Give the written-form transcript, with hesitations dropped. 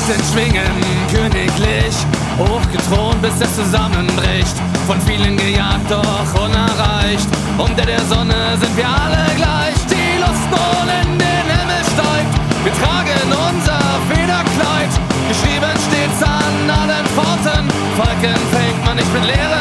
den Schwingen königlich, hochgethront bis es zusammenbricht, von vielen gejagt, doch unerreicht. Unter der Sonne sind wir alle gleich, die Lust nun in den Himmel steigt. Wir tragen unser Federkleid, geschrieben steht's an allen Pforten. Falken fängt man nicht mit leeren